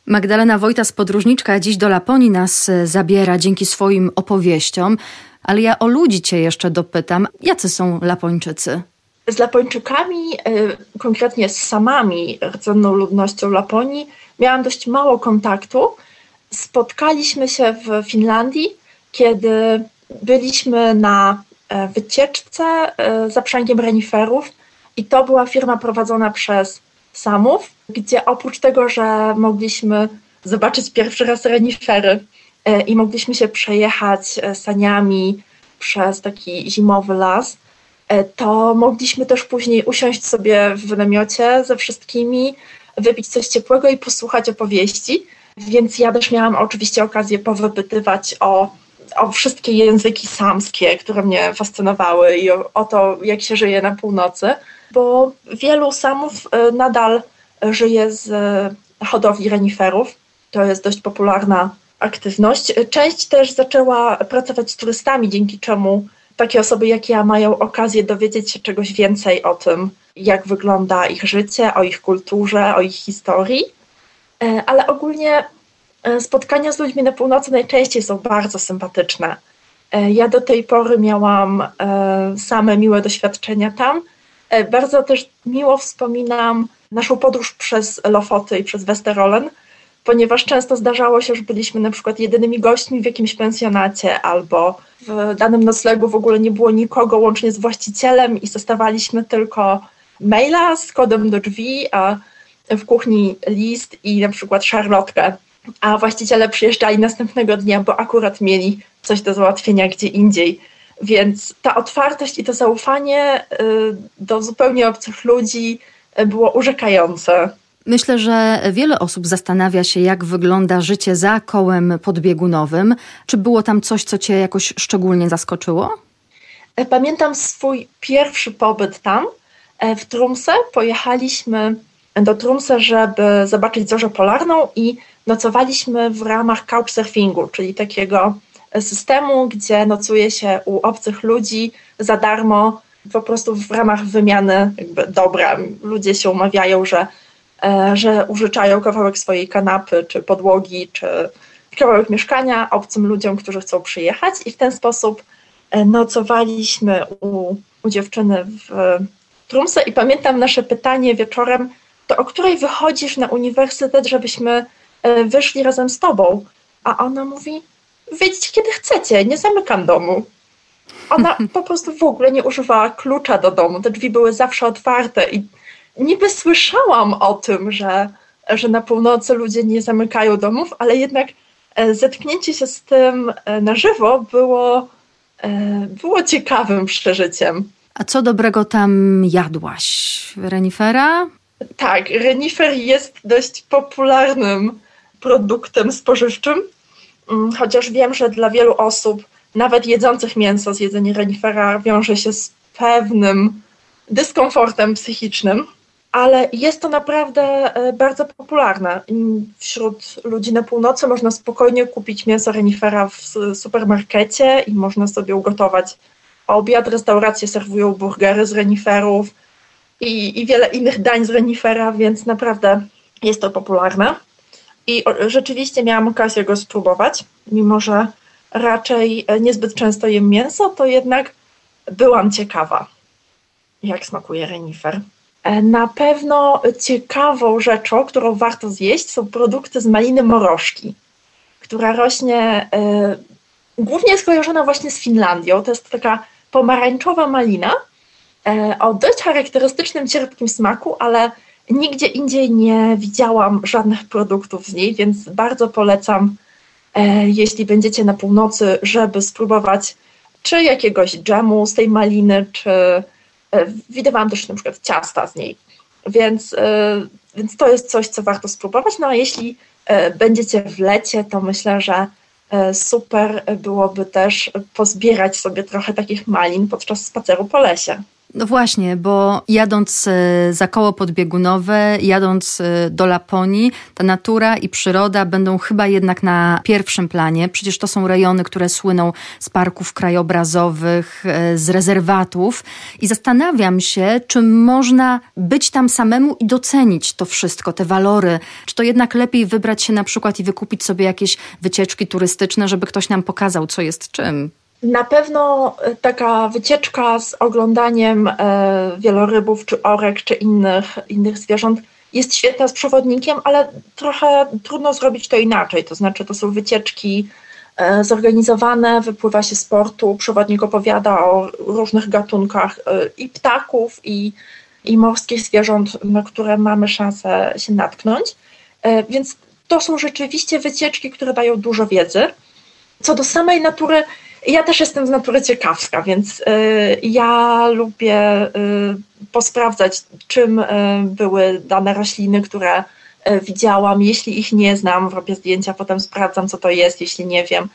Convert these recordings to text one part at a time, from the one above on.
Magdalena Wojtas, podróżniczka, dziś do Laponii nas zabiera dzięki swoim opowieściom, ale ja o ludzi cię jeszcze dopytam. Jacy są Lapończycy? Z Lapończykami, konkretnie z Samami, rdzenną ludnością Laponii, miałam dość mało kontaktu. Spotkaliśmy się w Finlandii, kiedy byliśmy na wycieczce za brzegiem reniferów i to była firma prowadzona przez Samów, gdzie oprócz tego, że mogliśmy zobaczyć pierwszy raz renifery i mogliśmy się przejechać saniami przez taki zimowy las, to mogliśmy też później usiąść sobie w namiocie ze wszystkimi, wypić coś ciepłego i posłuchać opowieści. Więc ja też miałam oczywiście okazję powypytywać o wszystkie języki samskie, które mnie fascynowały i o to, jak się żyje na północy, bo wielu Samów nadal żyje z hodowli reniferów. To jest dość popularna aktywność. Część też zaczęła pracować z turystami, dzięki czemu takie osoby jak ja mają okazję dowiedzieć się czegoś więcej o tym, jak wygląda ich życie, o ich kulturze, o ich historii. Ale ogólnie spotkania z ludźmi na północy najczęściej są bardzo sympatyczne. Ja do tej pory miałam same miłe doświadczenia tam. Bardzo też miło wspominam naszą podróż przez Lofoty i przez Westerollen, ponieważ często zdarzało się, że byliśmy na przykład jedynymi gośćmi w jakimś pensjonacie albo w danym noclegu w ogóle nie było nikogo łącznie z właścicielem i dostawaliśmy tylko maila z kodem do drzwi, a w kuchni list i na przykład szarlotkę, a właściciele przyjeżdżali następnego dnia, bo akurat mieli coś do załatwienia gdzie indziej. Więc ta otwartość i to zaufanie do zupełnie obcych ludzi było urzekające. Myślę, że wiele osób zastanawia się, jak wygląda życie za kołem podbiegunowym. Czy było tam coś, co cię jakoś szczególnie zaskoczyło? Pamiętam swój pierwszy pobyt tam, w Tromsø. Pojechaliśmy do Tromsø, żeby zobaczyć zorzę polarną i nocowaliśmy w ramach couchsurfingu, czyli takiego systemu, gdzie nocuje się u obcych ludzi za darmo, po prostu w ramach wymiany dobra. Ludzie się umawiają, że użyczają kawałek swojej kanapy, czy podłogi, czy kawałek mieszkania obcym ludziom, którzy chcą przyjechać i w ten sposób nocowaliśmy u dziewczyny w Tromsø i pamiętam nasze pytanie wieczorem, to o której wychodzisz na uniwersytet, żebyśmy wyszli razem z tobą? A ona mówi, wyjdźcie kiedy chcecie, nie zamykam domu. Ona po prostu w ogóle nie używała klucza do domu, te drzwi były zawsze otwarte i niby słyszałam o tym, że na północy ludzie nie zamykają domów, ale jednak zetknięcie się z tym na żywo było ciekawym przeżyciem. A co dobrego tam jadłaś? Renifera? Tak, renifer jest dość popularnym produktem spożywczym, chociaż wiem, że dla wielu osób, nawet jedzących mięso, zjedzenie renifera wiąże się z pewnym dyskomfortem psychicznym, ale jest to naprawdę bardzo popularne. Wśród ludzi na północy można spokojnie kupić mięso renifera w supermarkecie i można sobie ugotować obiad. Restauracje serwują burgery z reniferów i wiele innych dań z renifera, więc naprawdę jest to popularne. I rzeczywiście miałam okazję go spróbować, mimo że raczej niezbyt często jem mięso, to jednak byłam ciekawa, jak smakuje renifer. Na pewno ciekawą rzeczą, którą warto zjeść, są produkty z maliny morożki, która rośnie, głównie jest kojarzona właśnie z Finlandią. To jest taka pomarańczowa malina o dość charakterystycznym, cierpkim smaku, ale nigdzie indziej nie widziałam żadnych produktów z niej, więc bardzo polecam, jeśli będziecie na północy, żeby spróbować czy jakiegoś dżemu z tej maliny, czy widywałam też na przykład ciasta z niej, więc to jest coś, co warto spróbować. No a jeśli będziecie w lecie, to myślę, że super byłoby też pozbierać sobie trochę takich malin podczas spaceru po lesie. No właśnie, bo jadąc za koło podbiegunowe, jadąc do Laponii, ta natura i przyroda będą chyba jednak na pierwszym planie. Przecież to są rejony, które słyną z parków krajobrazowych, z rezerwatów. I zastanawiam się, czy można być tam samemu i docenić to wszystko, te walory. Czy to jednak lepiej wybrać się na przykład i wykupić sobie jakieś wycieczki turystyczne, żeby ktoś nam pokazał, co jest czym? Na pewno taka wycieczka z oglądaniem wielorybów, czy orek, czy innych zwierząt jest świetna z przewodnikiem, ale trochę trudno zrobić to inaczej. To znaczy, to są wycieczki zorganizowane, wypływa się z portu, przewodnik opowiada o różnych gatunkach i ptaków, i morskich zwierząt, na które mamy szansę się natknąć. Więc to są rzeczywiście wycieczki, które dają dużo wiedzy. Co do samej natury, ja też jestem z natury ciekawska, więc ja lubię posprawdzać, czym były dane rośliny, które widziałam. Jeśli ich nie znam, robię zdjęcia, potem sprawdzam, co to jest, jeśli nie wiem.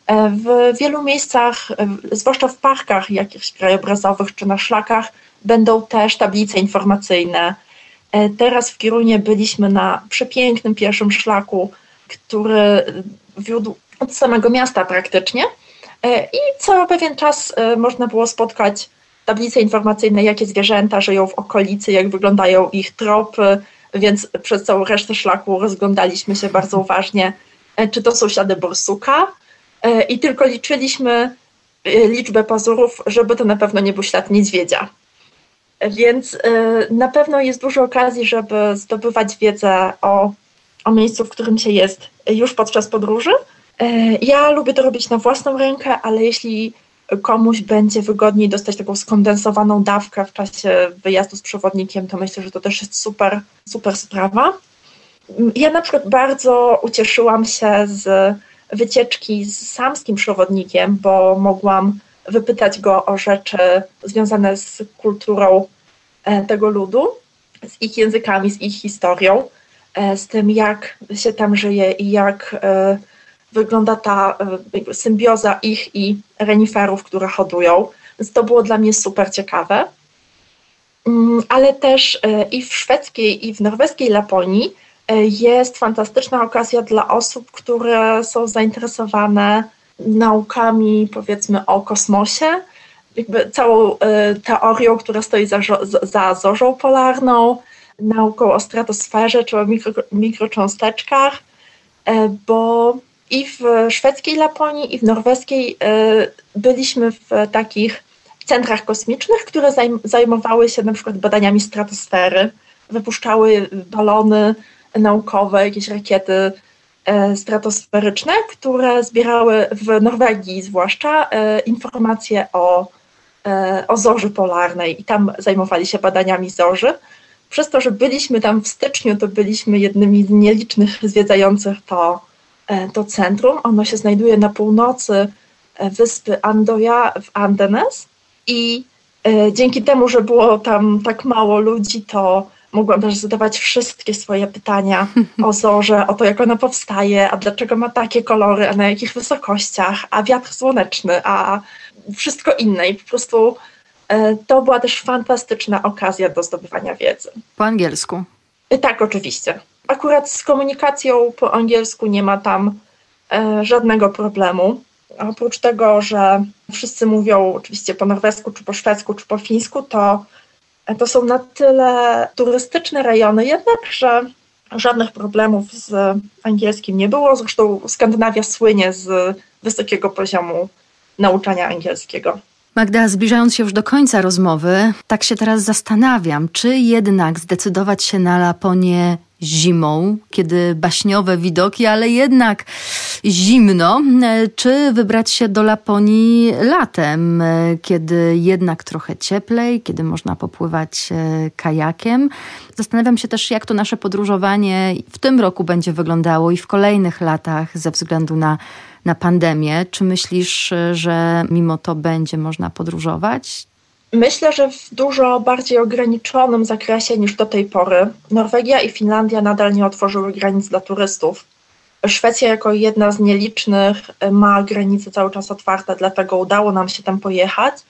W wielu miejscach, zwłaszcza w parkach jakichś krajobrazowych czy na szlakach, będą też tablice informacyjne. Teraz w Kirunie byliśmy na przepięknym pierwszym szlaku, który wiódł od samego miasta praktycznie. I co pewien czas można było spotkać tablice informacyjne, jakie zwierzęta żyją w okolicy, jak wyglądają ich tropy, więc przez całą resztę szlaku rozglądaliśmy się bardzo uważnie, czy to są ślady borsuka, i tylko liczyliśmy liczbę pazurów, żeby to na pewno nie był ślad niedźwiedzia. Więc na pewno jest dużo okazji, żeby zdobywać wiedzę o miejscu, w którym się jest już podczas podróży. Ja lubię to robić na własną rękę, ale jeśli komuś będzie wygodniej dostać taką skondensowaną dawkę w czasie wyjazdu z przewodnikiem, to myślę, że to też jest super, super sprawa. Ja na przykład bardzo ucieszyłam się z wycieczki z samskim przewodnikiem, bo mogłam wypytać go o rzeczy związane z kulturą tego ludu, z ich językami, z ich historią, z tym, jak się tam żyje i jak wygląda ta symbioza ich i reniferów, które hodują. Więc to było dla mnie super ciekawe. Ale też i w szwedzkiej, i w norweskiej Laponii jest fantastyczna okazja dla osób, które są zainteresowane naukami, powiedzmy, o kosmosie, jakby całą teorią, która stoi za zorzą polarną, nauką o stratosferze czy o mikrocząsteczkach, bo i w szwedzkiej Laponii, i w norweskiej byliśmy w takich centrach kosmicznych, które zajmowały się na przykład badaniami stratosfery, wypuszczały balony naukowe, jakieś rakiety stratosferyczne, które zbierały w Norwegii zwłaszcza informacje o zorzy polarnej i tam zajmowali się badaniami zorzy. Przez to, że byliśmy tam w styczniu, to byliśmy jednymi z nielicznych zwiedzających to centrum. Ono się znajduje na północy wyspy Andoja w Andenes i dzięki temu, że było tam tak mało ludzi, to mogłam też zadawać wszystkie swoje pytania o zorze, o to, jak ona powstaje, a dlaczego ma takie kolory, a na jakich wysokościach, a wiatr słoneczny, a wszystko inne. I po prostu to była też fantastyczna okazja do zdobywania wiedzy. Po angielsku? Tak, oczywiście. Akurat z komunikacją po angielsku nie ma tam żadnego problemu. Oprócz tego, że wszyscy mówią oczywiście po norwesku, czy po szwedzku, czy po fińsku, to są na tyle turystyczne rejony jednak, że żadnych problemów z angielskim nie było. Zresztą Skandynawia słynie z wysokiego poziomu nauczania angielskiego. Magda, zbliżając się już do końca rozmowy, tak się teraz zastanawiam, czy jednak zdecydować się na Laponię zimą, kiedy baśniowe widoki, ale jednak zimno, czy wybrać się do Laponii latem, kiedy jednak trochę cieplej, kiedy można popływać kajakiem. Zastanawiam się też, jak to nasze podróżowanie w tym roku będzie wyglądało i w kolejnych latach ze względu na pandemię. Czy myślisz, że mimo to będzie można podróżować? Myślę, że w dużo bardziej ograniczonym zakresie niż do tej pory. Norwegia i Finlandia nadal nie otworzyły granic dla turystów. Szwecja jako jedna z nielicznych ma granice cały czas otwarte, dlatego udało nam się tam pojechać.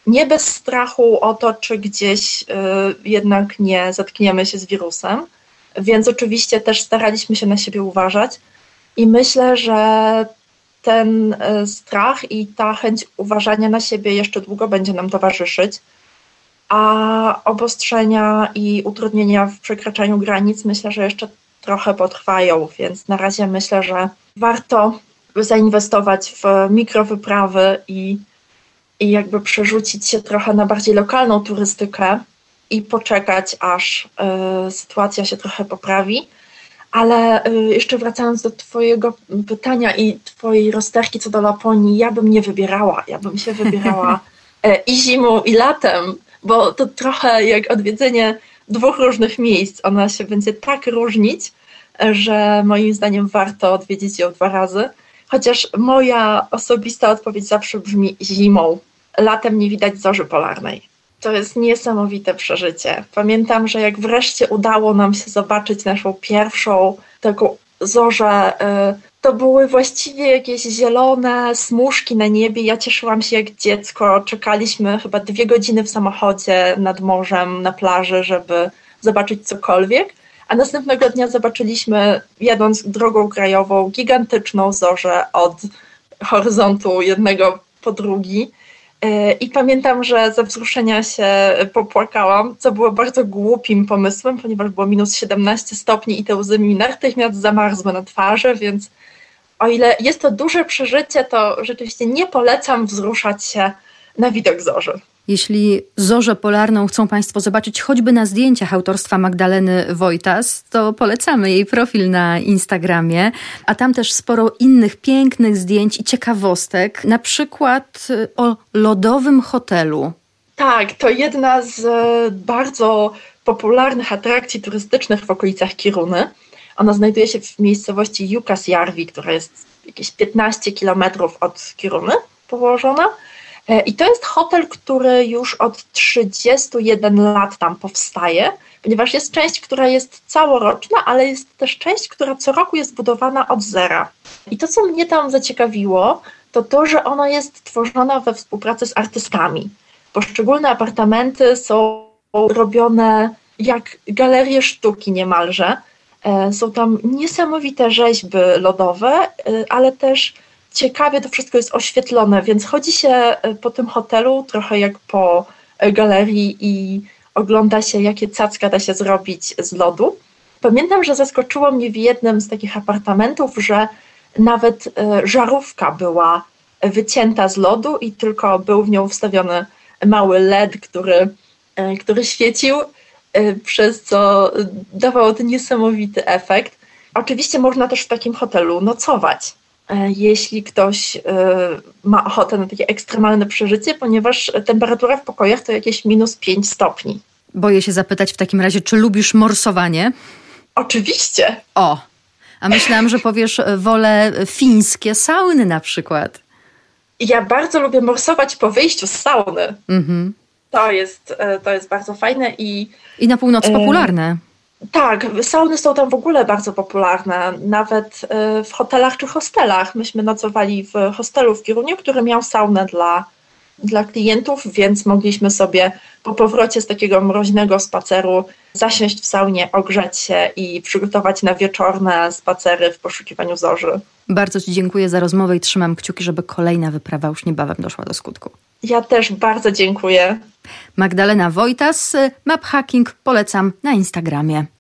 nie bez strachu o to, czy gdzieś jednak nie zetkniemy się z wirusem, więc oczywiście też staraliśmy się na siebie uważać i myślę, że ten strach i ta chęć uważania na siebie jeszcze długo będzie nam towarzyszyć, a obostrzenia i utrudnienia w przekraczaniu granic myślę, że jeszcze trochę potrwają, więc na razie myślę, że warto zainwestować w mikrowyprawy i jakby przerzucić się trochę na bardziej lokalną turystykę i poczekać, aż sytuacja się trochę poprawi. Ale jeszcze wracając do twojego pytania i twojej rozterki co do Laponii, ja bym nie wybierała. Ja bym się wybierała i zimą, i latem, bo to trochę jak odwiedzenie dwóch różnych miejsc. Ona się będzie tak różnić, że moim zdaniem warto odwiedzić ją 2 razy. Chociaż moja osobista odpowiedź zawsze brzmi zimą. Latem nie widać zorzy polarnej. To jest niesamowite przeżycie. Pamiętam, że jak wreszcie udało nam się zobaczyć naszą pierwszą taką zorzę, to były właściwie jakieś zielone smużki na niebie. Ja cieszyłam się jak dziecko. Czekaliśmy chyba 2 godziny w samochodzie nad morzem, na plaży, żeby zobaczyć cokolwiek. A następnego dnia zobaczyliśmy, jadąc drogą krajową, gigantyczną zorzę od horyzontu jednego po drugi. I pamiętam, że ze wzruszenia się popłakałam, co było bardzo głupim pomysłem, ponieważ było minus 17 stopni i te łzy mi natychmiast zamarzły na twarzy, więc o ile jest to duże przeżycie, to rzeczywiście nie polecam wzruszać się na widok zorzy. Jeśli zorzę polarną chcą Państwo zobaczyć choćby na zdjęciach autorstwa Magdaleny Wojtas, to polecamy jej profil na Instagramie, a tam też sporo innych pięknych zdjęć i ciekawostek, na przykład o lodowym hotelu. Tak, to jedna z bardzo popularnych atrakcji turystycznych w okolicach Kiruny. Ona znajduje się w miejscowości Jukkasjärvi, która jest jakieś 15 kilometrów od Kiruny położona. I to jest hotel, który już od 31 lat tam powstaje, ponieważ jest część, która jest całoroczna, ale jest też część, która co roku jest budowana od zera. I to, co mnie tam zaciekawiło, to to, że ona jest tworzona we współpracy z artystami. Poszczególne apartamenty są robione jak galerie sztuki niemalże. Są tam niesamowite rzeźby lodowe, ale też ciekawie to wszystko jest oświetlone, więc chodzi się po tym hotelu trochę jak po galerii i ogląda się, jakie cacka da się zrobić z lodu. Pamiętam, że zaskoczyło mnie w jednym z takich apartamentów, że nawet żarówka była wycięta z lodu i tylko był w nią wstawiony mały LED, który świecił, przez co dawało to niesamowity efekt. Oczywiście można też w takim hotelu nocować, jeśli ktoś ma ochotę na takie ekstremalne przeżycie, ponieważ temperatura w pokojach to jakieś minus 5 stopni. Boję się zapytać w takim razie, czy lubisz morsowanie? Oczywiście. O, a myślałam, że powiesz, wolę fińskie sauny na przykład. Ja bardzo lubię morsować po wyjściu z sauny. Mhm. To jest bardzo fajne i na północy popularne. Tak, sauny są tam w ogóle bardzo popularne, nawet w hotelach czy hostelach. Myśmy nocowali w hostelu w Kirunie, który miał saunę dla klientów, więc mogliśmy sobie po powrocie z takiego mroźnego spaceru zasiąść w saunie, ogrzeć się i przygotować na wieczorne spacery w poszukiwaniu zorzy. Bardzo Ci dziękuję za rozmowę i trzymam kciuki, żeby kolejna wyprawa już niebawem doszła do skutku. Ja też bardzo dziękuję. Magdalena Wojtas, Map Hacking polecam na Instagramie.